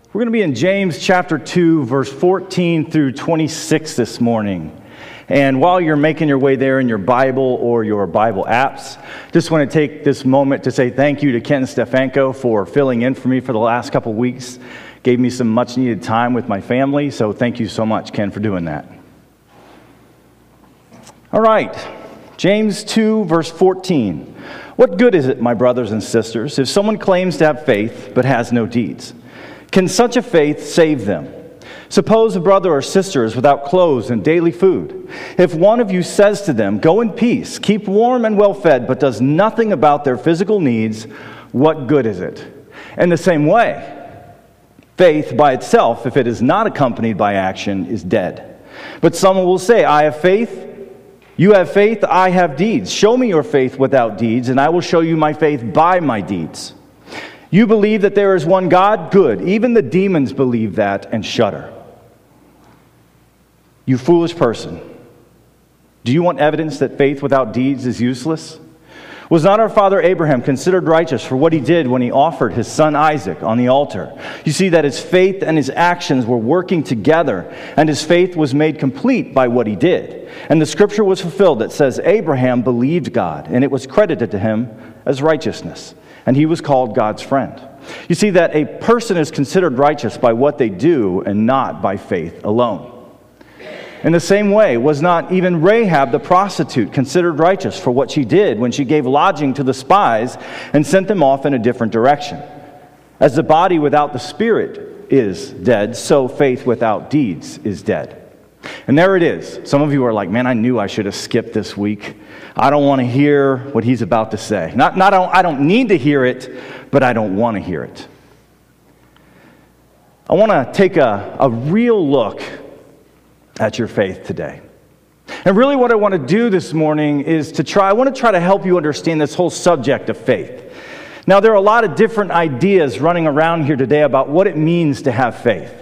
We're going to be in James chapter 2, verse 14 through 26 this morning. And while you're making your way there in your Bible or your Bible apps, just want to take this moment to say thank you to Ken Stefanko for filling in for me for the last couple weeks. Gave me some much needed time with my family, so thank you so much, Ken, for doing that. All right, James 2, verse 14. What good is it, my brothers and sisters, if someone claims to have faith but has no deeds? Can such a faith save them? Suppose a brother or sister is without clothes and daily food. If one of you says to them, "Go in peace, keep warm and well fed," but does nothing about their physical needs, what good is it? In the same way, faith by itself, if it is not accompanied by action, is dead. But someone will say, "I have faith, you have faith, I have deeds. Show me your faith without deeds, and I will show you my faith by my deeds." You believe that there is one God? Good. Even the demons believe that and shudder. You foolish person. Do you want evidence that faith without deeds is useless? Was not our father Abraham considered righteous for what he did when he offered his son Isaac on the altar? You see that his faith and his actions were working together, and his faith was made complete by what he did. And the scripture was fulfilled that says, Abraham believed God, and it was credited to him as righteousness. And he was called God's friend. You see that a person is considered righteous by what they do and not by faith alone. In the same way, was not even Rahab the prostitute considered righteous for what she did when she gave lodging to the spies and sent them off in a different direction? As the body without the spirit is dead, so faith without deeds is dead. And there it is. Some of you are like, man, I knew I should have skipped this week. I don't want to hear what he's about to say. I don't need to hear it, but I don't want to hear it. I want to take a real look at your faith today. And really what I want to do this morning is I want to try to help you understand this whole subject of faith. Now, there are a lot of different ideas running around here today about what it means to have faith.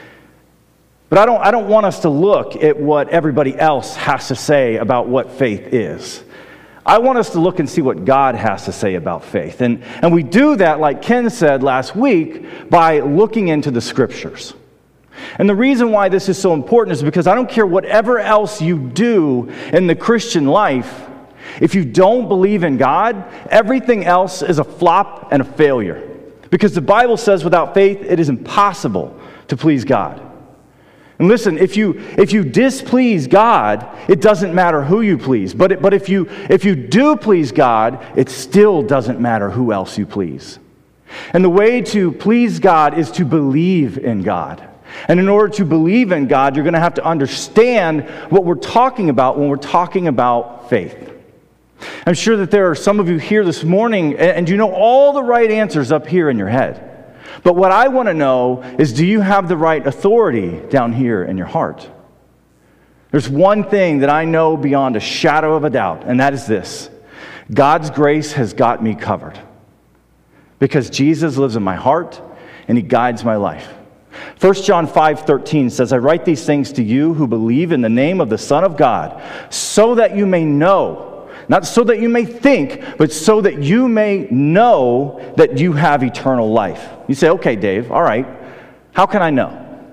But I don't want us to look at what everybody else has to say about what faith is. I want us to look and see what God has to say about faith. And we do that, like Ken said last week, by looking into the Scriptures. And the reason why this is so important is because I don't care whatever else you do in the Christian life, if you don't believe in God, everything else is a flop and a failure. Because the Bible says without faith, it is impossible to please God. And listen, if you displease God, it doesn't matter who you please. But if you do please God, it still doesn't matter who else you please. And the way to please God is to believe in God. And in order to believe in God, you're going to have to understand what we're talking about when we're talking about faith. I'm sure that there are some of you here this morning, and you know all the right answers up here in your head. But what I want to know is, do you have the right authority down here in your heart? There's one thing that I know beyond a shadow of a doubt, and that is this. God's grace has got me covered. Because Jesus lives in my heart, and He guides my life. 1 John 5:13 says, I write these things to you who believe in the name of the Son of God, so that you may know, not so that you may think, but so that you may know that you have eternal life. You say, okay, Dave, all right. How can I know?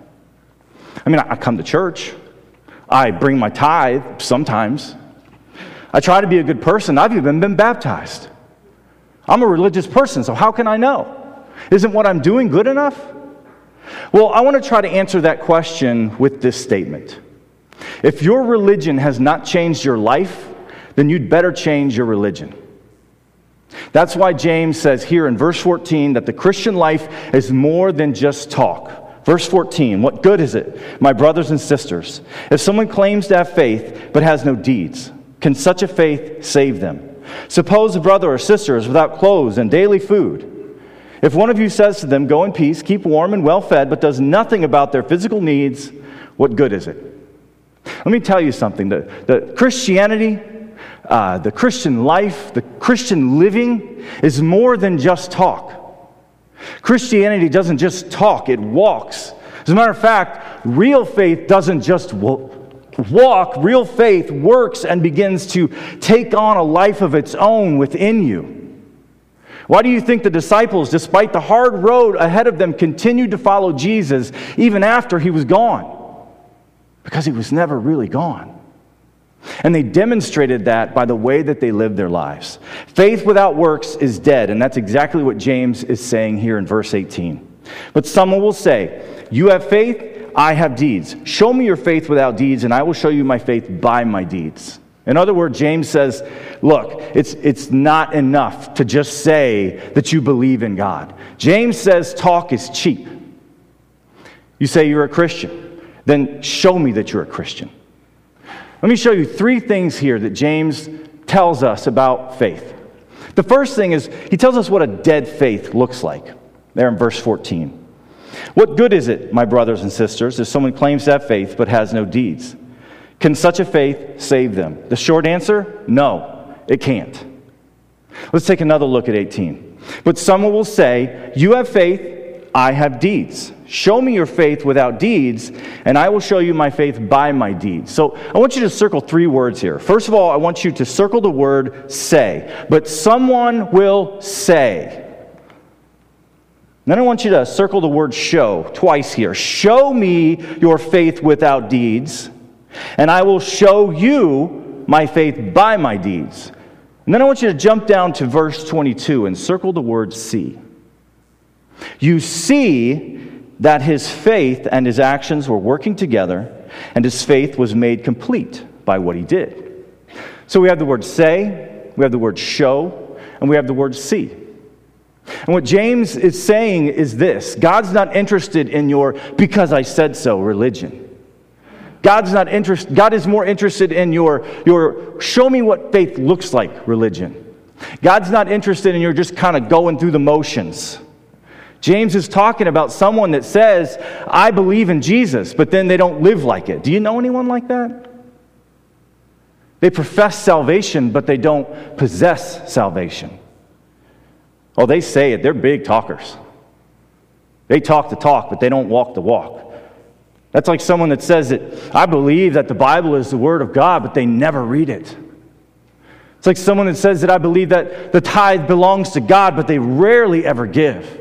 I mean, I come to church. I bring my tithe sometimes. I try to be a good person. I've even been baptized. I'm a religious person, so how can I know? Isn't what I'm doing good enough? Well, I want to try to answer that question with this statement. If your religion has not changed your life, then you'd better change your religion. That's why James says here in verse 14 that the Christian life is more than just talk. Verse 14, what good is it, my brothers and sisters, if someone claims to have faith but has no deeds? Can such a faith save them? Suppose a brother or sister is without clothes and daily food. If one of you says to them, "Go in peace, keep warm and well fed," but does nothing about their physical needs, what good is it? Let me tell you something. The Christianity, the Christian life, the Christian living is more than just talk. Christianity doesn't just talk, it walks. As a matter of fact, real faith doesn't just walk. Real faith works and begins to take on a life of its own within you. Why do you think the disciples, despite the hard road ahead of them, continued to follow Jesus even after he was gone? Because he was never really gone. And they demonstrated that by the way that they lived their lives. Faith without works is dead, and that's exactly what James is saying here in verse 18. But someone will say, you have faith, I have deeds. Show me your faith without deeds, and I will show you my faith by my deeds. In other words, James says, look, it's not enough to just say that you believe in God. James says talk is cheap. You say you're a Christian, then show me that you're a Christian. Let me show you 3 things here that James tells us about faith. The first thing is, he tells us what a dead faith looks like, there in verse 14. What good is it, my brothers and sisters, if someone claims to have faith but has no deeds? Can such a faith save them? The short answer, no, it can't. Let's take another look at 18. But someone will say, you have faith, I have deeds. Show me your faith without deeds, and I will show you my faith by my deeds. So I want you to circle 3 words here. First of all, I want you to circle the word say. But someone will say. Then I want you to circle the word show twice here. Show me your faith without deeds, and I will show you my faith by my deeds. And then I want you to jump down to verse 22 and circle the word see. You see that his faith and his actions were working together, and his faith was made complete by what he did. So we have the word say, we have the word show, and we have the word see. And what James is saying is this: God's not interested in your because I said so religion. God is more interested in your show me what faith looks like religion. God's not interested in your just kind of going through the motions. James is talking about someone that says, I believe in Jesus, but then they don't live like it. Do you know anyone like that? They profess salvation, but they don't possess salvation. Oh, they say it. They're big talkers. They talk the talk, but they don't walk the walk. That's like someone that says that I believe that the Bible is the Word of God, but they never read it. It's like someone that says that I believe that the tithe belongs to God, but they rarely ever give.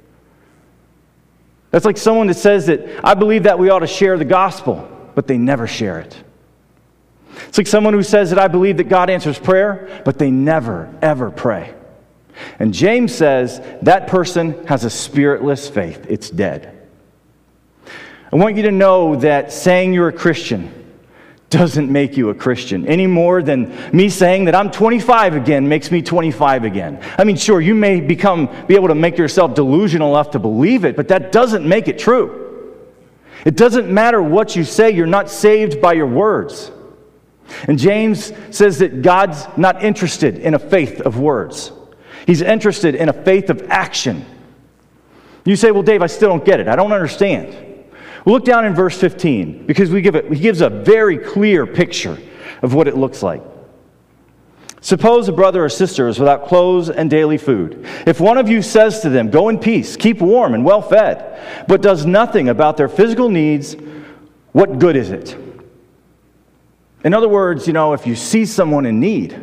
That's like someone that says that I believe that we ought to share the gospel, but they never share it. It's like someone who says that I believe that God answers prayer, but they never, ever pray. And James says that person has a spiritless faith. It's dead. I want you to know that saying you're a Christian doesn't make you a Christian any more than me saying that I'm 25 again makes me 25 again. I mean, sure, you may be able to make yourself delusional enough to believe it, but that doesn't make it true. It doesn't matter what you say, you're not saved by your words. And James says that God's not interested in a faith of words. He's interested in a faith of action. You say, well, Dave, I still don't get it. I don't understand. Well, look down in verse 15, because he gives a very clear picture of what it looks like. Suppose a brother or sister is without clothes and daily food. If one of you says to them, go in peace, keep warm and well fed, but does nothing about their physical needs, what good is it? In other words, if you see someone in need,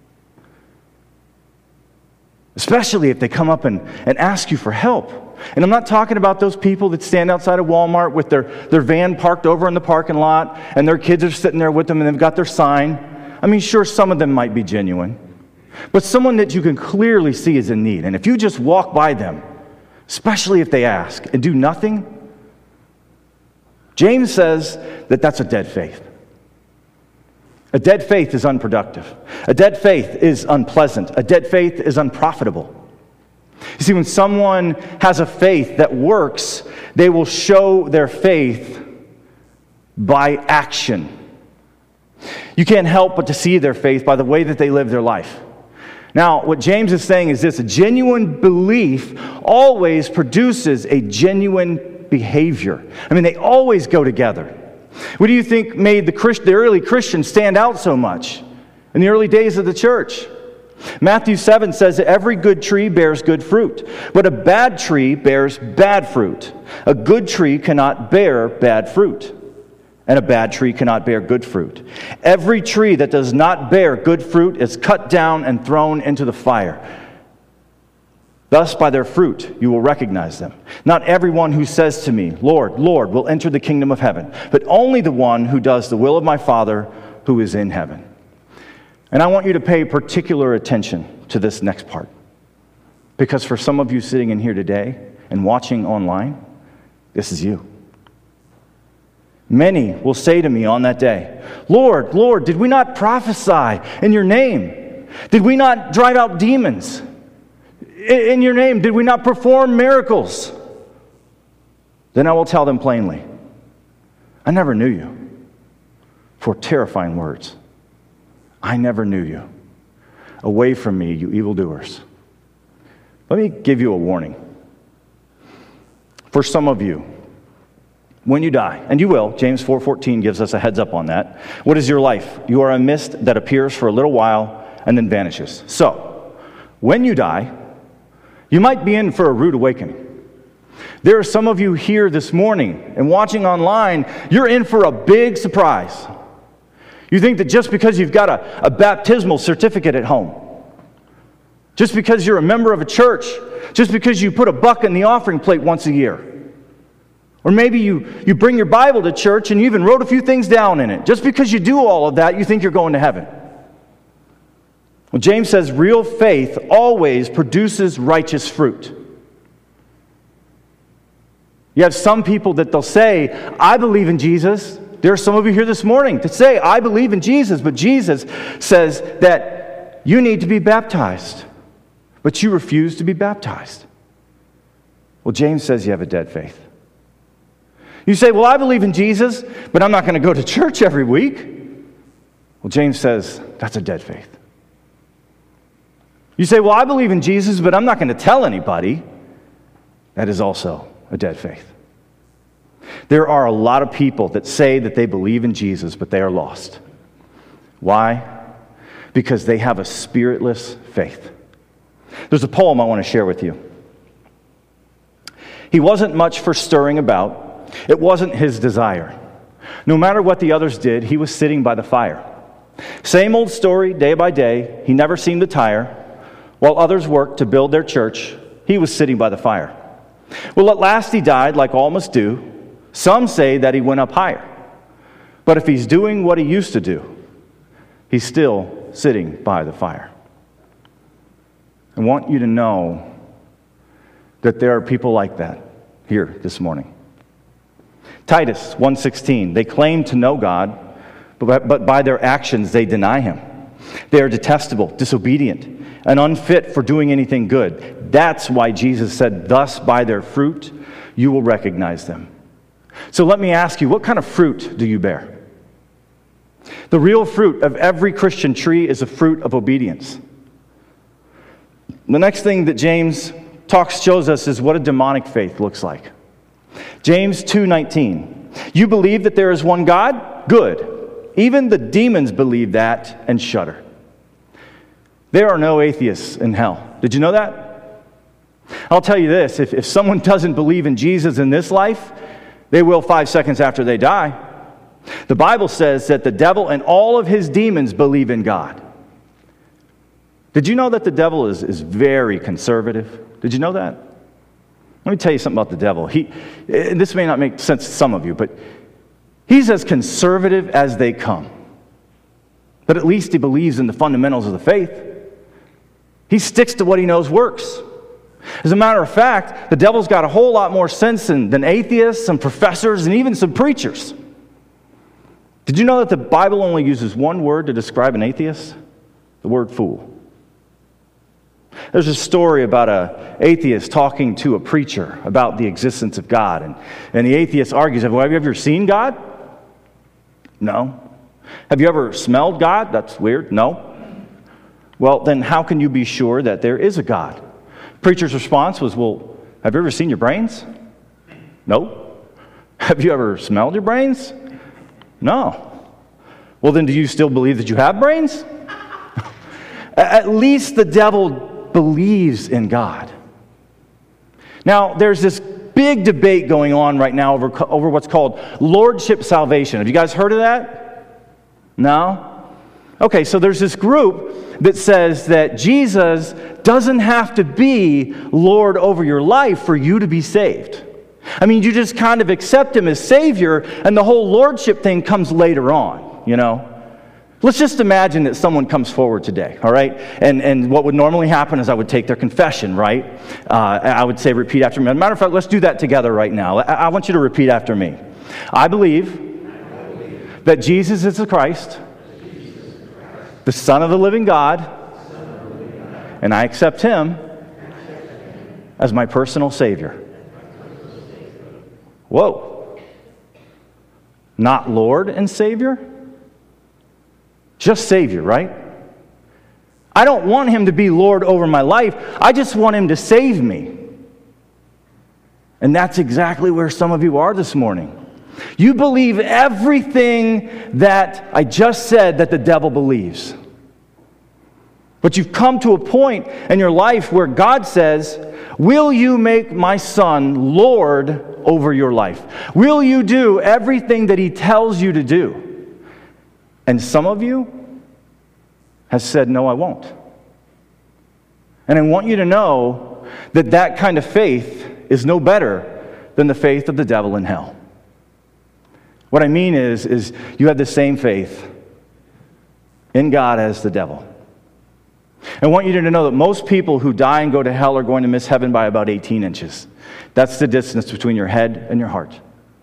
especially if they come up and ask you for help. And I'm not talking about those people that stand outside of Walmart with their van parked over in the parking lot and their kids are sitting there with them and they've got their sign. I mean, sure, some of them might be genuine. But someone that you can clearly see is in need. And if you just walk by them, especially if they ask, and do nothing, James says that that's a dead faith. A dead faith is unproductive. A dead faith is unpleasant. A dead faith is unprofitable. You see, when someone has a faith that works, they will show their faith by action. You can't help but to see their faith by the way that they live their life. Now, what James is saying is this: a genuine belief always produces a genuine behavior. I mean, they always go together. What do you think made the early Christians stand out so much in the early days of the church? Matthew 7 says that every good tree bears good fruit, but a bad tree bears bad fruit. A good tree cannot bear bad fruit, and a bad tree cannot bear good fruit. Every tree that does not bear good fruit is cut down and thrown into the fire. Thus, by their fruit, you will recognize them. Not everyone who says to me, 'Lord, Lord,' will enter the kingdom of heaven, but only the one who does the will of my Father who is in heaven." And I want you to pay particular attention to this next part. Because for some of you sitting in here today and watching online, this is you. Many will say to me on that day, "Lord, Lord, did we not prophesy in your name? Did we not drive out demons? In your name, did we not perform miracles?" Then I will tell them plainly, "I never knew you." For terrifying words. "I never knew you. Away from me, you evildoers." Let me give you a warning. For some of you, when you die, and you will, James 4:14 gives us a heads up on that. What is your life? You are a mist that appears for a little while and then vanishes. So, when you die, you might be in for a rude awakening. There are some of you here this morning and watching online, you're in for a big surprise. You think that just because you've got a baptismal certificate at home, just because you're a member of a church, just because you put a buck in the offering plate once a year, or maybe you bring your Bible to church and you even wrote a few things down in it, just because you do all of that, you think you're going to heaven. Well, James says real faith always produces righteous fruit. You have some people that they'll say, "I believe in Jesus." There are some of you here this morning that say, "I believe in Jesus," but Jesus says that you need to be baptized, but you refuse to be baptized. Well, James says you have a dead faith. You say, "Well, I believe in Jesus, but I'm not going to go to church every week." Well, James says that's a dead faith. You say, "Well, I believe in Jesus, but I'm not going to tell anybody." That is also a dead faith. There are a lot of people that say that they believe in Jesus, but they are lost. Why? Because they have a spiritless faith. There's a poem I want to share with you. He wasn't much for stirring about. It wasn't his desire. No matter what the others did, he was sitting by the fire. Same old story, day by day. He never seemed to tire. While others worked to build their church, he was sitting by the fire. Well, at last he died, like all must do. Some say that he went up higher. But if he's doing what he used to do, he's still sitting by the fire. I want you to know that there are people like that here this morning. Titus 1:16, they claim to know God, but by their actions they deny him. They are detestable, disobedient, and unfit for doing anything good. That's why Jesus said, "Thus by their fruit you will recognize them." So let me ask you, what kind of fruit do you bear? The real fruit of every Christian tree is a fruit of obedience. The next thing that James shows us is what a demonic faith looks like. James 2:19, you believe that there is one God? Good. Even the demons believe that and shudder. There are no atheists in hell. Did you know that? I'll tell you this, if someone doesn't believe in Jesus in this life, they will 5 seconds after they die. The Bible says that the devil and all of his demons believe in God. Did you know that the devil is very conservative? Did you know that? Let me tell you something about the devil. This may not make sense to some of you, but he's as conservative as they come. But at least he believes in the fundamentals of the faith. He sticks to what he knows works. As a matter of fact, the devil's got a whole lot more sense than atheists and professors and even some preachers. Did you know that the Bible only uses one word to describe an atheist? The word fool. There's a story about an atheist talking to a preacher about the existence of God. And the atheist argues, well, have you ever seen God? No. Have you ever smelled God? That's weird. No. Well, then how can you be sure that there is a God? Preacher's response was, well, have you ever seen your brains? No. Have you ever smelled your brains? No. Well, then do you still believe that you have brains? At least the devil believes in God. Now, there's this big debate going on right now over what's called lordship salvation. Have you guys heard of that? No? Okay, so there's this group that says that Jesus doesn't have to be Lord over your life for you to be saved. I mean, you just kind of accept him as Savior, and the whole lordship thing comes later on, you know? Let's just imagine that someone comes forward today, all right? And what would normally happen is I would take their confession, right? I would say, repeat after me. As a matter of fact, let's do that together right now. I want you to repeat after me. I believe that Jesus is the Christ, the Son of the living God, and I accept him as my personal Savior. Whoa. Not Lord and Savior? Just Savior, right? I don't want him to be Lord over my life. I just want him to save me. And that's exactly where some of you are this morning. You believe everything that I just said that the devil believes. But you've come to a point in your life where God says, will you make my son Lord over your life? Will you do everything that he tells you to do? And some of you has said, no, I won't. And I want you to know that that kind of faith is no better than the faith of the devil in hell. What I mean is you have the same faith in God as the devil. I want you to know that most people who die and go to hell are going to miss heaven by about 18 inches. That's the distance between your head and your heart.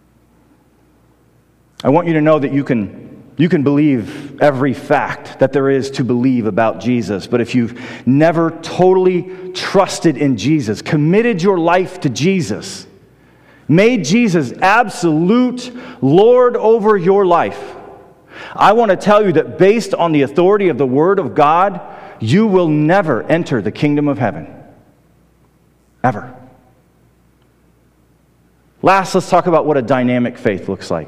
I want you to know that you can believe every fact that there is to believe about Jesus, but if you've never totally trusted in Jesus, committed your life to Jesus, made Jesus absolute Lord over your life, I want to tell you that based on the authority of the Word of God, you will never enter the kingdom of heaven. Ever. Last, let's talk about what a dynamic faith looks like.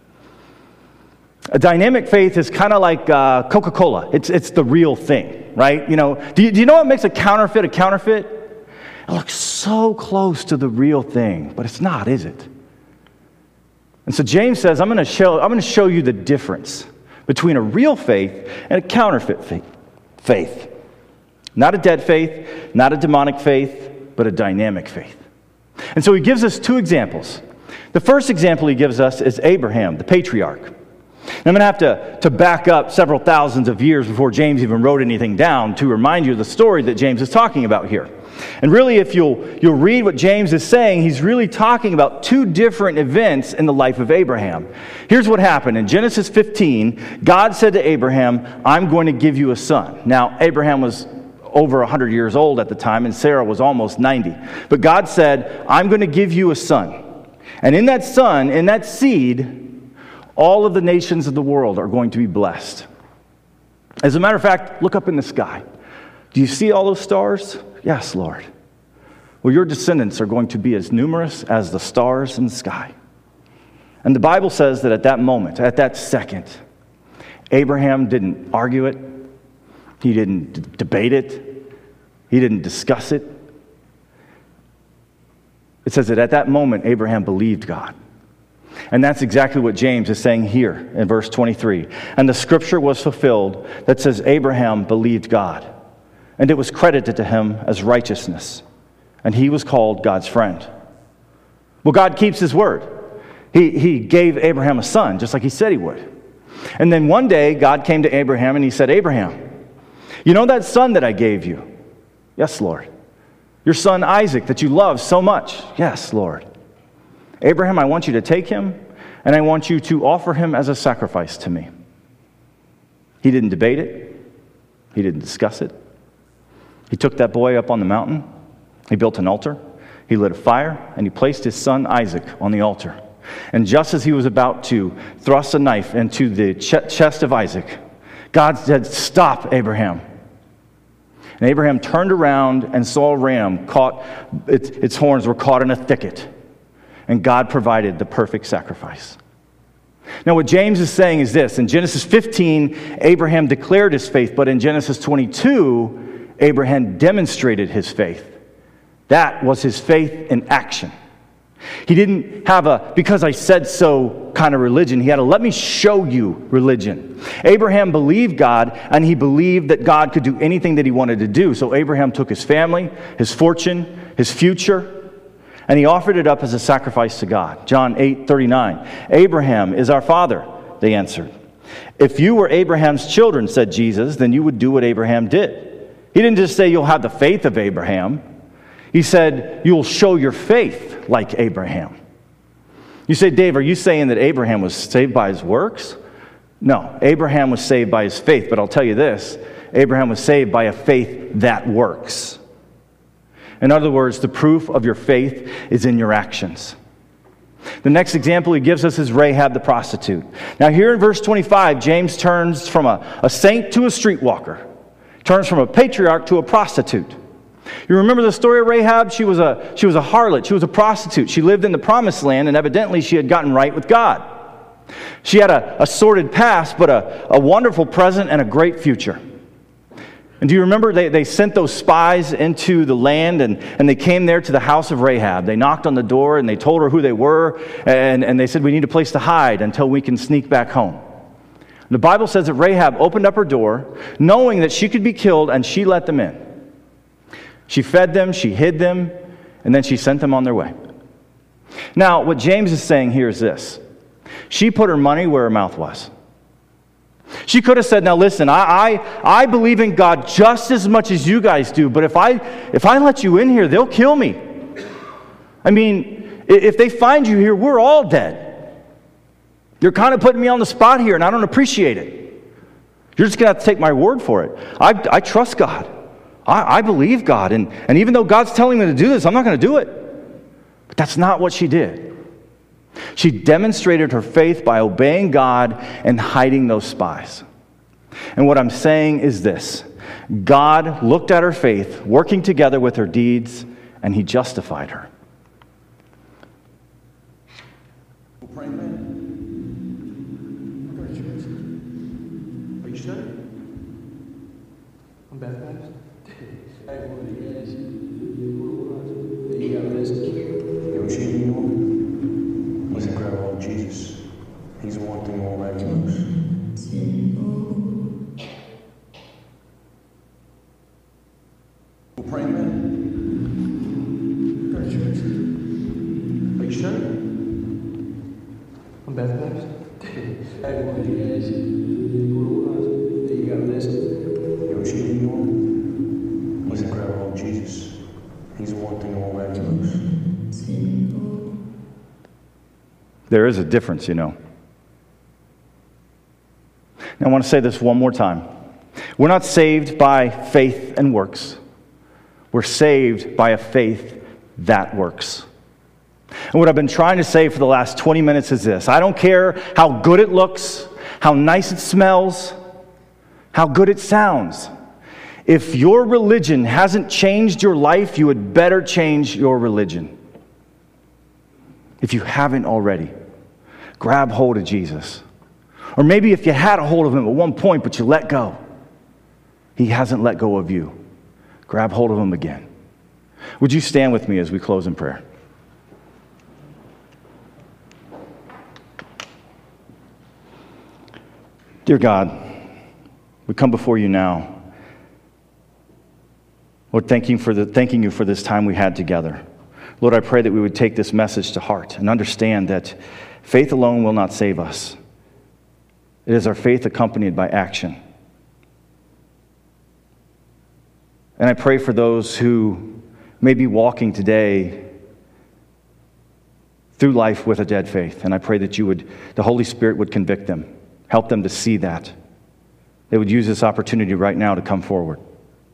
A dynamic faith is kind of like Coca-Cola. It's the real thing, right? You know, do you know what makes a counterfeit a counterfeit? It looks so close to the real thing, but it's not, is it? And so James says, I'm going to show you the difference between a real faith and a counterfeit faith. Not a dead faith, not a demonic faith, but a dynamic faith. And so he gives us two examples. The first example he gives us is Abraham, the patriarch. I'm going to have to back up several thousands of years before James even wrote anything down to remind you of the story that James is talking about here. And really, if you'll read what James is saying, he's really talking about two different events in the life of Abraham. Here's what happened. In Genesis 15, God said to Abraham, I'm going to give you a son. Now, Abraham was over 100 years old at the time, and Sarah was almost 90. But God said, I'm going to give you a son. And in that son, in that seed, all of the nations of the world are going to be blessed. As a matter of fact, look up in the sky. Do you see all those stars? Yes, Lord. Well, your descendants are going to be as numerous as the stars in the sky. And the Bible says that at that moment, at that second, Abraham didn't argue it. He didn't debate it. He didn't discuss it. It says that at that moment, Abraham believed God. And that's exactly what James is saying here in verse 23. And the scripture was fulfilled that says Abraham believed God, and it was credited to him as righteousness, and he was called God's friend. Well, God keeps his word. He gave Abraham a son, just like he said he would. And then one day, God came to Abraham and he said, Abraham, you know that son that I gave you? Yes, Lord. Your son Isaac that you love so much? Yes, Lord. Abraham, I want you to take him, and I want you to offer him as a sacrifice to me. He didn't debate it. He didn't discuss it. He took that boy up on the mountain. He built an altar. He lit a fire, and he placed his son Isaac on the altar. And just as he was about to thrust a knife into the chest of Isaac, God said, stop, Abraham. And Abraham turned around and saw a ram caught, its horns were caught in a thicket. And God provided the perfect sacrifice. Now, what James is saying is this. In Genesis 15, Abraham declared his faith, but in Genesis 22, Abraham demonstrated his faith. That was his faith in action. He didn't have a because I said so kind of religion. He had a let me show you religion. Abraham believed God, and he believed that God could do anything that he wanted to do. So Abraham took his family, his fortune, his future, and he offered it up as a sacrifice to God. John 8:39. Abraham is our father, they answered. If you were Abraham's children, said Jesus, then you would do what Abraham did. He didn't just say you'll have the faith of Abraham. He said you'll show your faith like Abraham. You say, Dave, are you saying that Abraham was saved by his works? No, Abraham was saved by his faith. But I'll tell you this, Abraham was saved by a faith that works. In other words, the proof of your faith is in your actions. The next example he gives us is Rahab the prostitute. Now here in verse 25, James turns from a saint to a streetwalker. Turns from a patriarch to a prostitute. You remember the story of Rahab? She was a harlot. She was a prostitute. She lived in the promised land, and evidently she had gotten right with God. She had a sordid past, but a wonderful present and a great future. And do you remember they sent those spies into the land, and they came there to the house of Rahab. They knocked on the door, and they told her who they were, and they said, we need a place to hide until we can sneak back home. The Bible says that Rahab opened up her door, knowing that she could be killed, and she let them in. She fed them, she hid them, and then she sent them on their way. Now, what James is saying here is this. She put her money where her mouth was. She could have said, now listen, I believe in God just as much as you guys do, but if I let you in here, they'll kill me. I mean, if they find you here, we're all dead. You're kind of putting me on the spot here, and I don't appreciate it. You're just going to have to take my word for it. I trust God. I believe God. And even though God's telling me to do this, I'm not going to do it. But that's not what she did. She demonstrated her faith by obeying God and hiding those spies. And what I'm saying is this. God looked at her faith, working together with her deeds, and he justified her. I'm baptized. Listen, grab hold of Jesus. He's the one thing that won't let you loose. We'll pray, man. Go to church. Are you sure? I'm baptized. Listen, grab hold of Jesus. He's the one thing that won't let you loose. There is a difference, you know. Now, I want to say this one more time. We're not saved by faith and works. We're saved by a faith that works. And what I've been trying to say for the last 20 minutes is this. I don't care how good it looks, how nice it smells, how good it sounds. If your religion hasn't changed your life, you had better change your religion. If you haven't already, grab hold of Jesus. Or maybe if you had a hold of him at one point, but you let go. He hasn't let go of you. Grab hold of him again. Would you stand with me as we close in prayer? Dear God, we come before you now. Lord, thanking you for this time we had together. Lord, I pray that we would take this message to heart and understand that faith alone will not save us. It is our faith accompanied by action. And I pray for those who may be walking today through life with a dead faith. And I pray that the Holy Spirit would convict them, help them to see that. They would use this opportunity right now to come forward.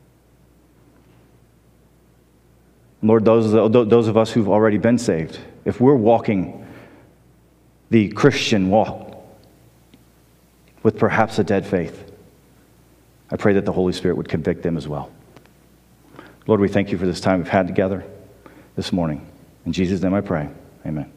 Lord, those of us who've already been saved, if we're walking the Christian walk with perhaps a dead faith, I pray that the Holy Spirit would convict them as well. Lord, we thank you for this time we've had together this morning. In Jesus' name I pray. Amen.